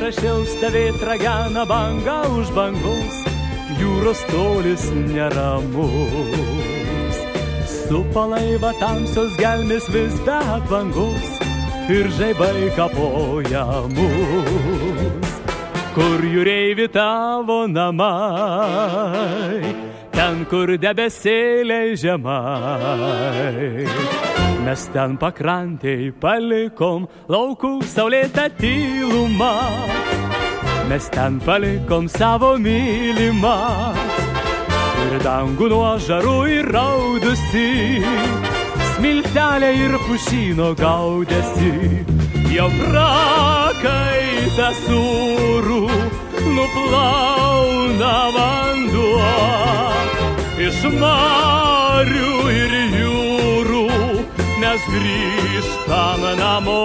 šilsta vėtra gena banga už bangos, jūros tolis neramus. Supa laivą tamsios gelmės vis be atvangos ir žaibai kapoja mus. Kur jūreivi tavo namai, ten kur debesėliai žemai. Mes ten pakrantėj palikom laukų saulėtą tylumą. Mes ten palikom savo mylimą ir dangų nuo žarų įraudusi, smiltelę ir pušyno gaudėsi. Jau prakaitą sūrų nuplauna vanduo iš marių ir jūrų, mes grįžtam namo.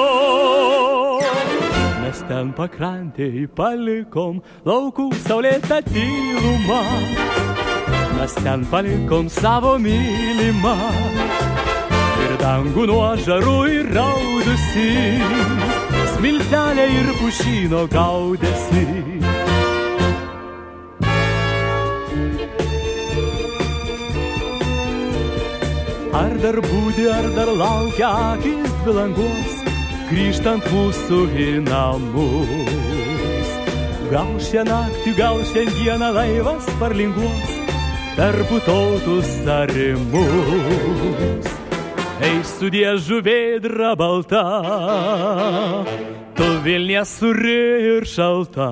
Mes ten pakrantėj palikom laukų saulėtą tylumą. Mes ten palikom savo mylimą ir dangų nuo žarų įraudusi, smiltelę ir pušyno gaudėsi. Ar dar būdi, ar dar laukia akis dvi langos, grįžtant mūsų į namus. Gal šią naktį, gal šiandieną laivas parlinguos per putotus arimus. Ei sudie žuvėdra balta, tu Vilnie suri ir šalta.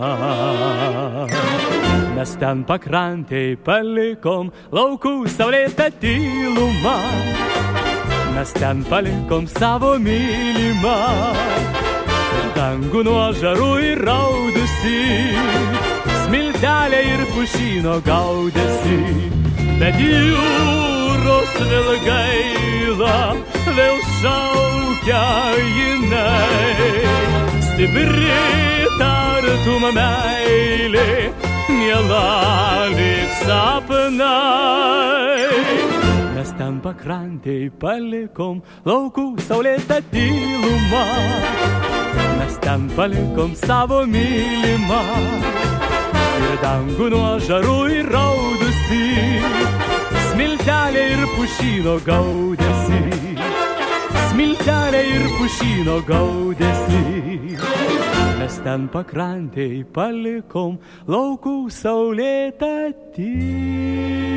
Mes ten pakrantėj palikom laukų saulėtą tylumą. Mes ten palikom savo mylimą ir dangų nuo žarų įraudusi, smiltelę ir pušyno gaudėsi. Bet jūros vėl gaila, vėl šaukia jinai, stipri tartum meilė, miela lyg sapnai. Mes ten pakrantėj palikom laukų saulėtą tylumą. Mes ten palikom savo mylimą ir dangų nuo žarų įraudusi, smiltelė ir pušyno gaudėsi. Smiltelė ir pušyno gaudėsi. Mes ten pakrantėj palikom laukų saulėtą tylumą.